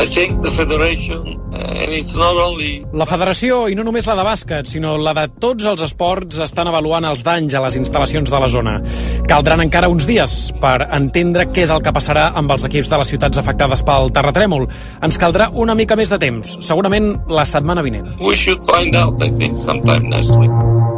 I think the federation, and it's not only... La federació, i no només la de bàsquet, sinó la de tots els esports, estan avaluant els danys a les instal·lacions de la zona. Caldran encara uns dies per entendre què és el que passarà amb els equips de les ciutats afectades pel terratrèmol. Ens caldrà una mica més de temps, segurament la setmana vinent. We should find out, I think, sometime next week.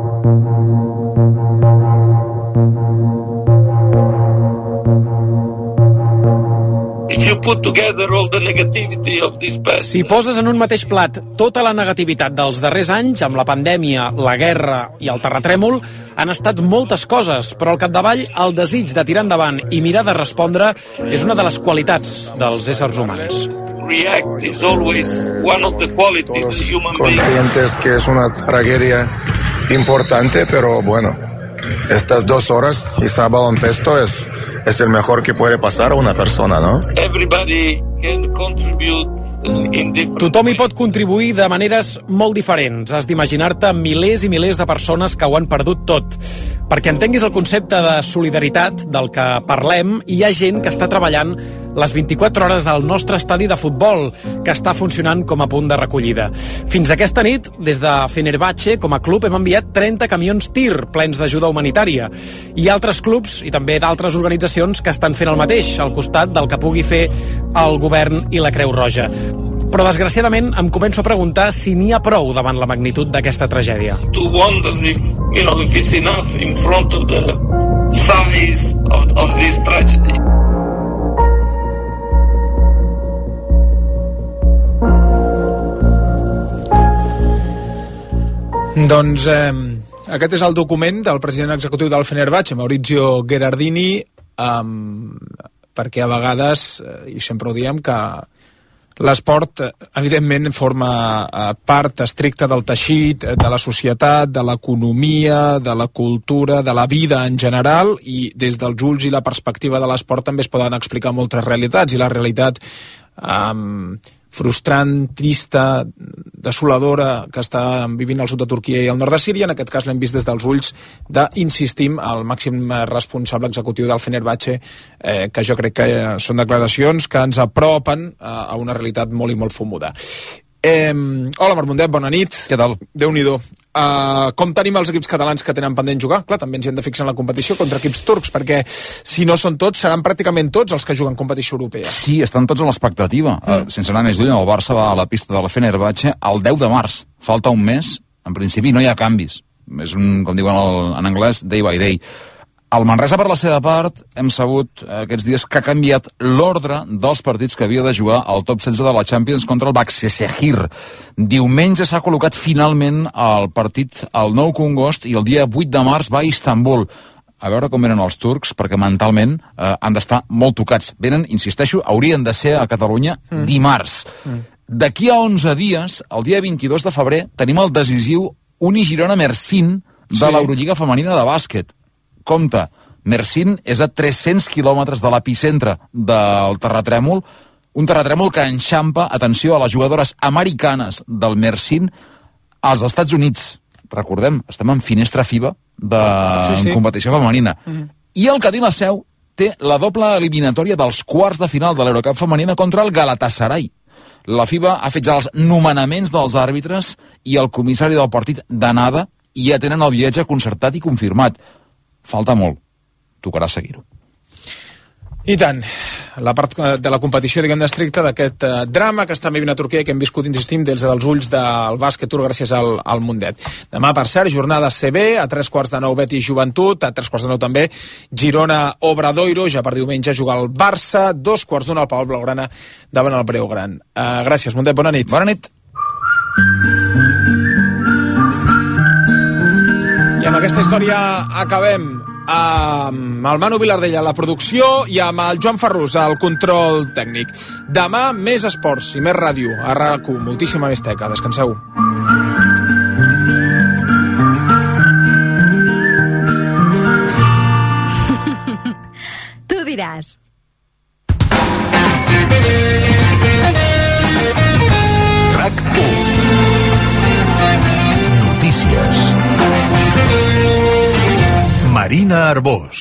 Si poses en un mateix plat tota la negativitat dels darrers anys, amb la pandèmia, la guerra i el terratrèmol, han estat moltes coses, però al capdavall el desig de tirar endavant i mirar de respondre és una de les qualitats dels éssers humans. React is always one of the qualities of the human being. Conscientes que es una tragedia importante, pero bueno, estas 2 horas quizá baloncesto es el mejor que puede pasar a una persona, ¿no? Everybody can contribute in different... Tothom hi pot contribuir de maneres molt diferents. Has d'imaginar-te milers i milers de persones que ho han perdut tot. Perquè entenguis el concepte de solidaritat del que parlem, hi ha gent que està treballant les 24 hores al nostre estadi de futbol, que està funcionant com a punt de recollida. Fins aquesta nit, des de Fenerbahçe, com a club, hem enviat 30 camions TIR plens d'ajuda humanitària. Hi ha altres clubs i també d'altres organitzacions que estan fent el mateix, al costat del que pugui fer el govern i la Creu Roja. Però, desgraciadament, em començo a preguntar si n'hi ha prou davant la magnitud d'aquesta tragèdia. To wonder if it's enough in front of the size of this tragedy. Doncs aquest és el document del president executiu del Fenerbahçe, Maurizio Gherardini, perquè a vegades, i sempre ho diem, que l'esport, evidentment, forma part estricta del teixit, de la societat, de l'economia, de la cultura, de la vida en general, i des dels ulls i la perspectiva de l'esport també es poden explicar moltes realitats, i la realitat frustrant, trista, desoladora que està vivint al sud de Turquia i al nord de Síria. En aquest cas l'hem vist des dels ulls insistim, el màxim responsable executiu del Fenerbahçe, que jo crec que són declaracions que ens apropen a una realitat molt i molt fumuda. Hola, Marc Mundet, bona nit. Què tal? Déu-n'hi-do. Com tenim els equips catalans que tenen pendent jugar? Clar, també ens hem de fixar en la competició contra equips turcs, perquè si no són tots, seran pràcticament tots els que juguen competició europea. Sí, estan tots en l'expectativa. Sense anar més lluny, el Barça va a la pista de la Fenerbahçe el 10 de març. Falta un mes, en principi no hi ha canvis. És un, com diuen en anglès, day by day. El Manresa, per la seva part, hem sabut aquests dies que ha canviat l'ordre dels partits que havia de jugar al top 16 de la Champions contra el Başakşehir. Diumenge s'ha col·locat finalment el partit al Nou Congost i el dia 8 de març va a Istanbul. A veure com venen els turcs, perquè mentalment han d'estar molt tocats. Venen, insisteixo, haurien de ser a Catalunya dimarts. D'aquí a 11 dies, el dia 22 de febrer, tenim el decisiu Uni Girona-Mersin de l'Eurolliga femenina de bàsquet. Compte, Mersin és a 300 quilòmetres de l'epicentre del terratrèmol, un terratrèmol que enxampa, atenció, a les jugadores americanes del Mersin als Estats Units. Recordem, estem en finestra FIBA de competició femenina. I el Cadí la Seu té la doble eliminatòria dels quarts de final de l'Eurocup femenina contra el Galatasaray. La FIBA ha fet ja els nomenaments dels àrbitres i el comissari del partit d'anada i ja tenen el viatge concertat i confirmat. Falta molt. Tocarà seguir-ho. I tant. La part de la competició, diguem, estricta d'aquest drama que està vivint a Turquia i que hem viscut, insistim, des dels ulls del bàsquet turc gràcies al Mundet. Demà, per cert, jornada CB, a 8:45 Betis Joventut, a 8:45 també Girona Obradoiro, ja per diumenge juga el Barça, 2:15 al Palau Blaugrana davant el Breogran. Gràcies, Mundet, bona nit. Bona nit. I amb aquesta història acabem amb el Manu Vilardella a la producció i amb el Joan Ferrús al control tècnic. Demà més esports i més ràdio a RAC1, moltíssima més teca. Descanseu. Tu diràs. RAC1. Notícies. Marina Arbós.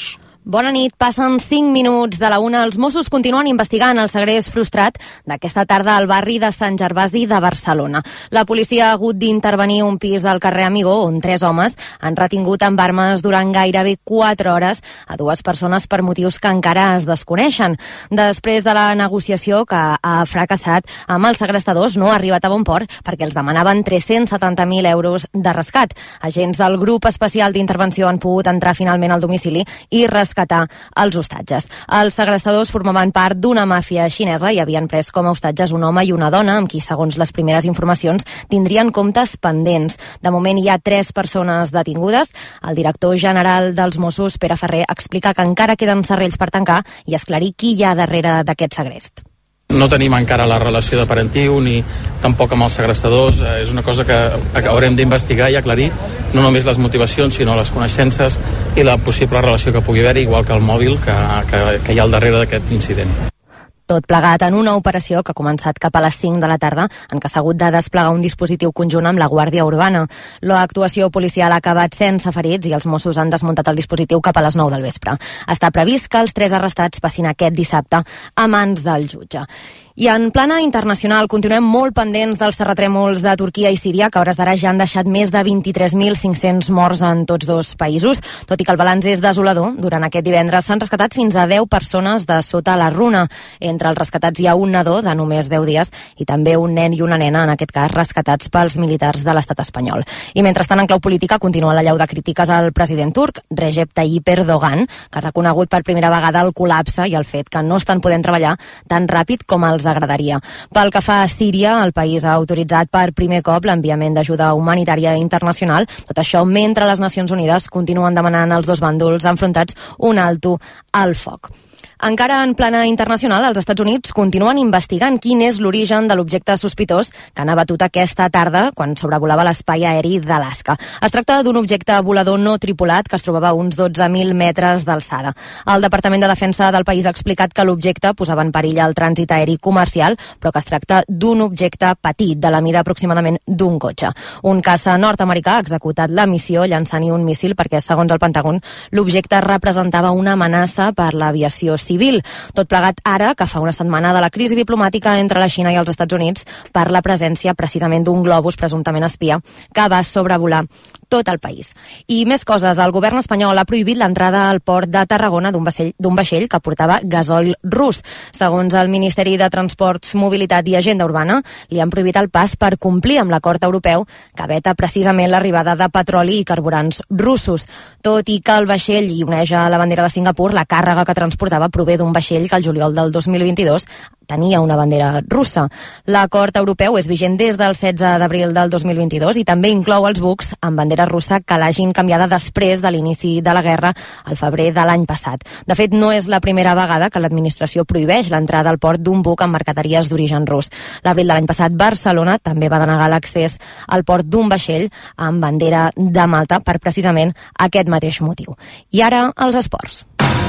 Bona nit. Passen 5 minuts de la 1. Els Mossos continuen investigant el segrest frustrat d'aquesta tarda al barri de Sant Gervasi de Barcelona. La policia ha hagut d'intervenir un pis del carrer Amigó on 3 homes han retingut amb armes durant gairebé 4 hores a 2 persones per motius que encara es desconeixen. Després de la negociació que ha fracassat amb els segrestadors, no ha arribat a bon port perquè els demanaven 370.000 euros de rescat. Agents del grup especial d'intervenció han pogut entrar finalment al domicili i rescatar els hostatges. Els segrestadors formaven part d'una màfia xinesa i havien pres com a hostatges un home i una dona amb qui, segons les primeres informacions, tindrien comptes pendents. De moment hi ha 3 persones detingudes. El director general dels Mossos, Pere Ferrer, explica que encara queden serrells per tancar i esclarir qui hi ha darrere d'aquest segrest. No tenim encara la relació de parentiu ni tampoc amb els segrestadors. És una cosa que haurem d'investigar i aclarir, no només les motivacions, sinó les coneixences i la possible relació que pugui haver-hi, igual que el mòbil que hi ha al darrere d'aquest incident. Tot plegat en una operació que ha començat cap a les 5 de la tarda, en què s'ha hagut de desplegar un dispositiu conjunt amb la Guàrdia Urbana. L'actuació policial ha acabat sense ferits i els Mossos han desmuntat el dispositiu cap a les 9 del vespre. Està previst que els 3 arrestats passin aquest dissabte a mans del jutge. I en plana internacional continuem molt pendents dels terratrèmols de Turquia i Síria, que a hores d'ara ja han deixat més de 23.500 morts en tots 2 països. Tot i que el balanç és desolador, durant aquest divendres s'han rescatat fins a 10 persones de sota la runa. Entre els rescatats hi ha un nadó de només 10 dies i també un nen i una nena, en aquest cas rescatats pels militars de l'estat espanyol. I mentrestant, en clau política, continua l'allau de crítiques al president turc, Recep Tayyip Erdogan, que ha reconegut per primera vegada el col·lapse i el fet que no estan podent treballar tan ràpid com els agradaria. Pel que fa a Síria, el país ha autoritzat per primer cop l'enviament d'ajuda humanitària internacional, tot això mentre les Nacions Unides continuen demanant als 2 bàndols enfrontats un alto al foc. Encara en plana internacional, els Estats Units continuen investigant quin és l'origen de l'objecte sospitós que han abatut aquesta tarda quan sobrevolava l'espai aeri d'Alaska. Es tracta d'un objecte volador no tripulat que es trobava a uns 12.000 metres d'alçada. El Departament de Defensa del país ha explicat que l'objecte posava en perill el trànsit aeri comercial, però que es tracta d'un objecte petit, de la mida aproximadament d'un cotxe. Un caça nord-americà ha executat la missió llançant-hi un míssil perquè, segons el Pentàgon, l'objecte representava una amenaça per l'aviació civil. Tot plegat ara, que fa una setmana de la crisi diplomàtica entre la Xina i els Estats Units per la presència precisament d'un globus presumptament espia que va sobrevolar tot el país. I més coses. El govern espanyol ha prohibit l'entrada al port de Tarragona d'un vaixell que portava gasoil rus. Segons el Ministeri de Transports, Mobilitat i Agenda Urbana, li han prohibit el pas per complir amb l'acord europeu que veta precisament l'arribada de petroli i carburants russos. Tot i que el vaixell hi uneix a la bandera de Singapur, la càrrega que transportava prové d'un vaixell que el juliol del 2022 tenia una bandera russa. L'acord europeu és vigent des del 16 d'abril del 2022 i també inclou els bucs amb bandera russa que l'hagin canviada després de l'inici de la guerra al febrer de l'any passat. De fet, no és la primera vegada que l'administració prohibeix l'entrada al port d'un buc amb mercaderies d'origen rus. L'abril de l'any passat, Barcelona també va denegar l'accés al port d'un vaixell amb bandera de Malta per precisament aquest mateix motiu. I ara, els esports.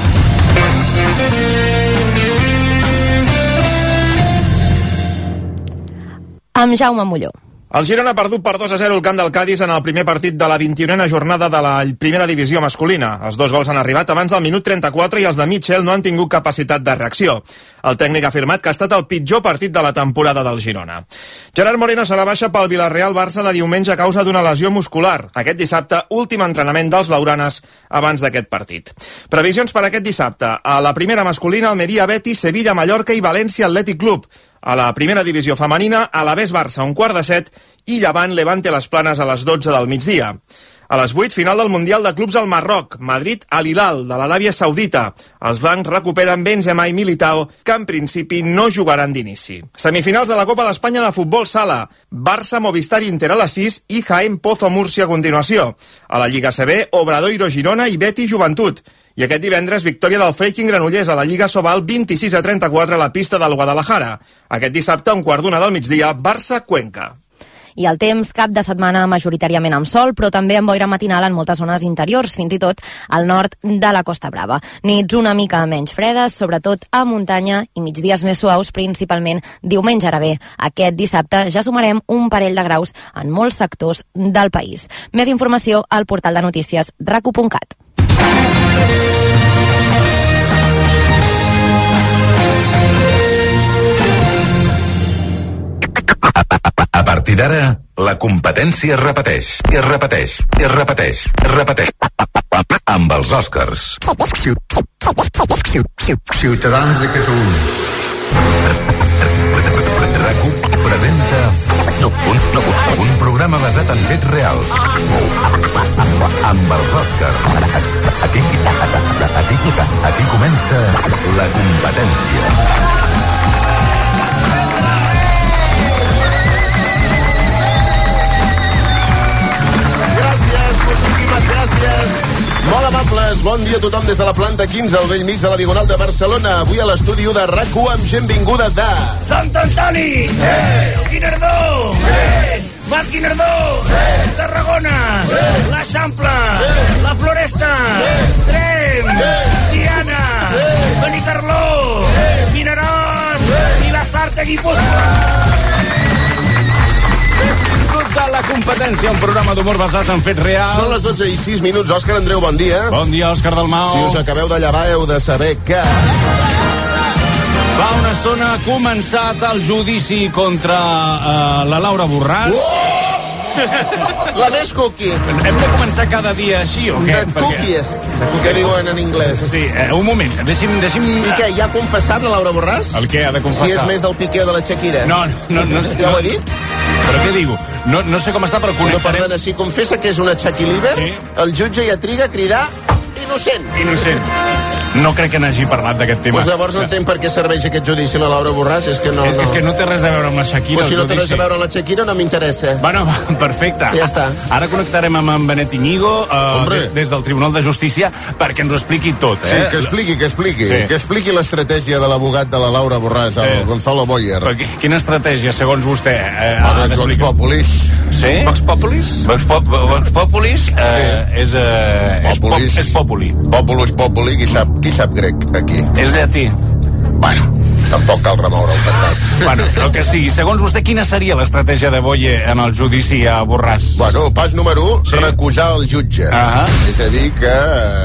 Amb Jaume Molló. El Girona ha perdut per 2-0 el camp del Cádiz en el primer partit de la 21a jornada de la primera divisió masculina. Els 2 gols han arribat abans del minut 34 i els de Mitchell no han tingut capacitat de reacció. El tècnic ha afirmat que ha estat el pitjor partit de la temporada del Girona. Gerard Moreno serà baixa pel Villarreal-Barça de diumenge a causa d'una lesió muscular. Aquest dissabte, últim entrenament dels blaugranes abans d'aquest partit. Previsions per aquest dissabte. A la primera masculina, Almeria-Betis, Sevilla-Mallorca i València-Atlètic Club. A la primera divisió femenina, Alavés-Barça, 7:15, i Llevant-Levante les Planes a les 12 del migdia. A les 8, final del Mundial de Clubs al Marroc, Madrid-Al-Hilal, de l'Aràbia Saudita. Els blancs recuperen Benzema i Militao, que en principi no jugaran d'inici. Semifinals de la Copa d'Espanya de Futbol Sala, Barça-Movistar-Inter a les 6 i Jaén-Pozo-Múrcia a continuació. A la Lliga CB, Obradoiro-Girona i Betis-Joventut. I aquest divendres, victòria del Freiking Granollers a la Lliga Sobal 26-34 a la pista del Guadalajara. Aquest dissabte, a 1:15 del migdia, Barça-Cuenca. I el temps, cap de setmana majoritàriament amb sol, però també amb boira matinal en moltes zones interiors, fins i tot al nord de la Costa Brava. Nits una mica menys fredes, sobretot a muntanya, i migdies més suaus, principalment diumenge. Ara bé, aquest dissabte ja sumarem un parell de graus en molts sectors del país. Més informació al portal de notícies racu.cat. partir d'ara, la competència es repeteix, i es repeteix, i es repeteix, es repeteix. Amb els Oscars. Ciutadans de Catalunya. RAC1 presenta un programa basat en fets reals. Amb els Oscars. Aquí comença la competència. Gràcies, moltíssimes gràcies. Molt amables, bon dia a tothom des de la planta 15 al vell mig de la Diagonal de Barcelona. Avui a l'estudi de RAC1 amb gent vinguda de... Sant Antoni! Guinardó! Mas Guinardó! Tarragona! L'Eixample! La Floresta! Trem! Tiana! Benicarló! Vinaròs! I la Sarta Guipúscoa! A la competència, un programa d'humor basat en fets reals. Són les 12 i 6 minuts. Òscar Andreu, bon dia. Bon dia, Òscar Dalmau. Si us acabeu de llevar, heu de saber que... Fa una estona ha començat el judici contra la Laura Borràs. La més cookie. Hem de començar cada dia així, o què? The cookiest, que diuen en anglès. Sí, un moment, deixi'm... I què, ja ha confessat la Laura Borràs? El què ha de confessar? Si és més del Piqué o de la Shakira. No. Ja ho he dit? Però què diu? No sé com està, però connectarem... No, perdona, si confessa que és una Shakiliver, sí. El jutge ja triga a cridar innocent. No crec que n'hagi parlat d'aquest tema. Pues llavors no entenc per què serveix aquest judici a la Laura Borràs. És que no. És que no té res a veure amb la Shakira. Pues si no té res a veure amb la Shakira, no m'interessa. Bueno, perfecte. Ja està. Ara connectarem amb en Benet Iñigo des del Tribunal de Justícia perquè ens ho expliqui tot. Sí, que expliqui. Sí. Que expliqui l'estratègia de l'abogat de la Laura Borràs, el Gonzalo Boyer. Però quina estratègia, segons vostè? És Vox Populis. Sí? Vox Populis? Vox Populis és Populi. Populus Populi, qui sap grec aquí? És llatí. Bueno, tampoc cal remoure el passat. Bueno, el que sigui. Segons vostè, quina seria l'estratègia de Boye en el judici a Borràs? Bueno, pas número 1, recusar el jutge. És a dir que...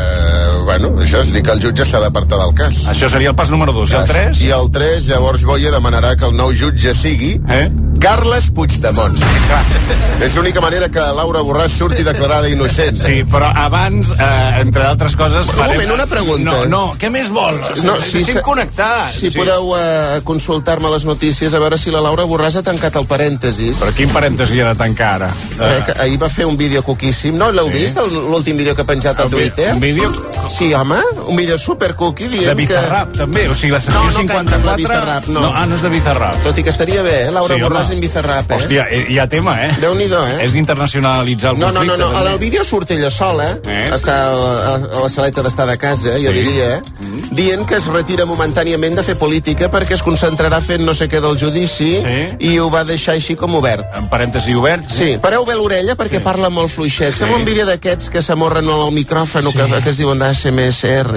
això és dir que el jutge s'ha d'apartar del cas. Això seria el pas número 2. I el 3? I el 3, llavors Boye demanarà que el nou jutge sigui Carles Puigdemont. És l'única manera que Laura Borràs surti declarada innocent. Sí, però abans, entre d'altres coses... Un moment, una pregunta. No, què més vols? Estem connectats. Si podeu consultar-me les notícies a veure si la Laura Borràs ha tancat el parèntesis. Però quin parèntesi ha de tancar ara? Ahir va fer un vídeo coquíssim. No l'heu vist, l'últim vídeo que ha penjat a Twitter? Un vídeo? Sí, home, un vídeo super cookie dient de Bizarrap, també? O sigui, la secció 54... No, de Bizarrap, no. No és de Bizarrap. Tot i que estaria bé, Laura Borràs en Bizarrap, Hòstia, hi ha tema, Déu-n'hi-do, És internacionalitzar el conflicte. No, en el vídeo surt ella sola, està a la saleta d'estar de casa, jo diria, dient que es retira momentàniament de fer política perquè es concentrarà fent no sé què del judici i ho va deixar així com obert. En parèntesi obert? Sí, pareu bé l'orella perquè parla molt fluixet. Sembla un vídeo d'aquests que s'amorren al micròfon que es diuen d'ASMSR,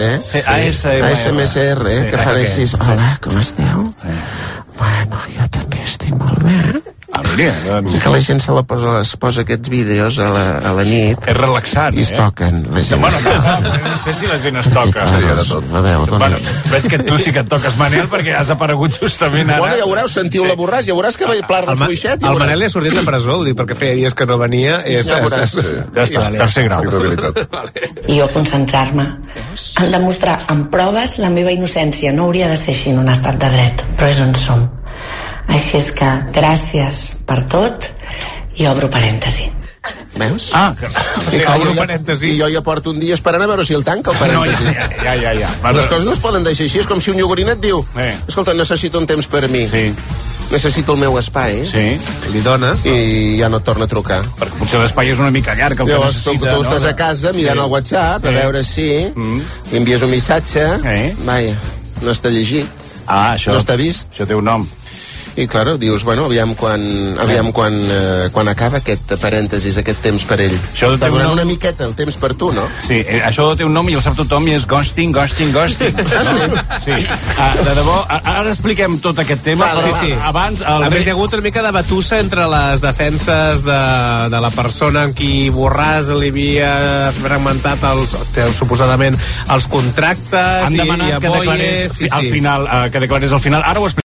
ASMSR, que fan així. Hola, com esteu? Bueno, jo també estic molt bé. Que la gent es posa aquests vídeos a la nit. És relaxant, i es toquen. Bueno, no sé si la gent es toca. Seria de tot. Bueno, veig que tu sí que et toques, Manel, perquè has aparegut justament ara. Bueno, ja veureu, sentiu la Borràs, ja veuràs que parla fluixet. El Manel li ha sortit de presó, ho dic perquè feia dies que no venia. Ja veuràs. Ja està, tercer grau. I jo concentrar-me en demostrar amb proves la meva innocència. No hauria de ser així en un estat de dret, però és on som. Així és que gràcies per tot i obro parèntesi. Veus? Obro parèntesi. I jo ja porto un dia esperant a veure si el tanca el parèntesi. Ja. Les coses no es poden deixar així, és com si un iogurinet diu escolta, necessito un temps per mi. Necessito el meu espai. Li dones. I ja no et torna a trucar. Perquè potser l'espai és una mica llarg. Llavors tu estàs a casa mirant el WhatsApp a veure si envies un missatge. Vaja, no està llegit. No està vist. Això té un nom. I, claro, dius, bueno, aviam quan acaba aquest parèntesis, aquest temps per ell. Està donant una miqueta el temps per tu, no? Sí, això té un nom i el sap tothom i és ghosting. Sí. De debò, ara expliquem tot aquest tema, però abans... A més, hi ha hagut una mica de batussa entre les defenses de la persona amb qui Borràs li havia fragmentat suposadament els contractes. Han demanat que declarés al final, ara ho expliquem.